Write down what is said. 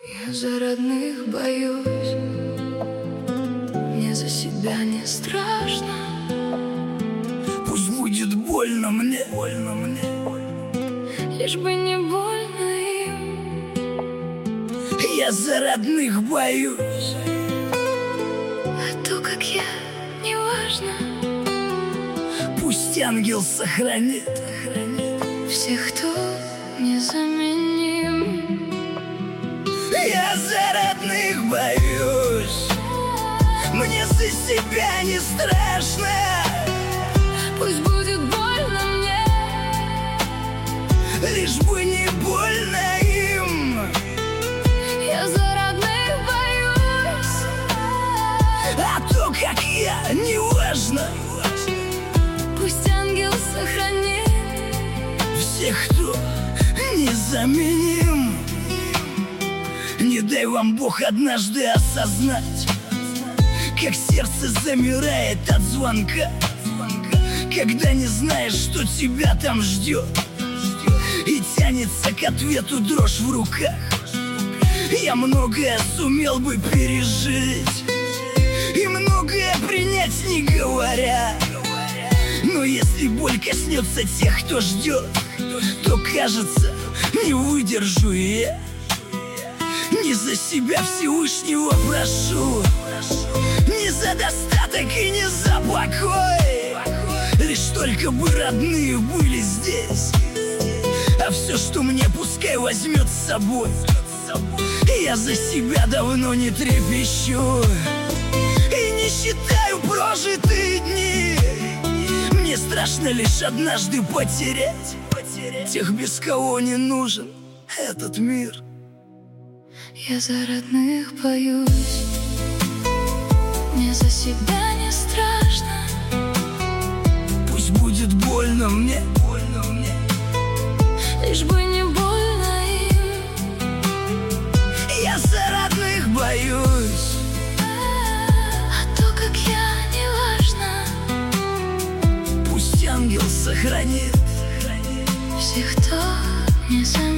Я за родных боюсь, мне за себя не страшно. Пусть будет больно мне, лишь бы не больно им. Я за родных боюсь, А то, как я, неважно. пусть ангел сохранит Всех, кто незаменим. Я за родных боюсь, мне за себя не страшно. Пусть будет больно мне, Лишь бы не больно им. я за родных боюсь. А то, как я, неважно. Пусть ангел сохранит Всех, кто незаменим. Не дай вам Бог однажды осознать, как сердце замирает от звонка, когда не знаешь, что тебя там ждет, и тянется к ответу дрожь в руках. Я многое сумел бы пережить и многое принять, не говоря. Но если боль коснется тех, кто ждет, то, кажется, не выдержу и я. Не за себя Всевышнего прошу, не за достаток и не за покой, лишь только бы родные были здесь. А все, что мне, пускай возьмет с собой. Я за себя давно не трепещу и не считаю прожитые дни. Мне страшно лишь однажды потерять тех, без кого не нужен этот мир. Я за родных боюсь, мне за себя не страшно. Пусть будет больно мне, Лишь бы не больно им. я за родных боюсь, А то, как я, неважно. пусть ангел сохранит Всех, кто не заменим.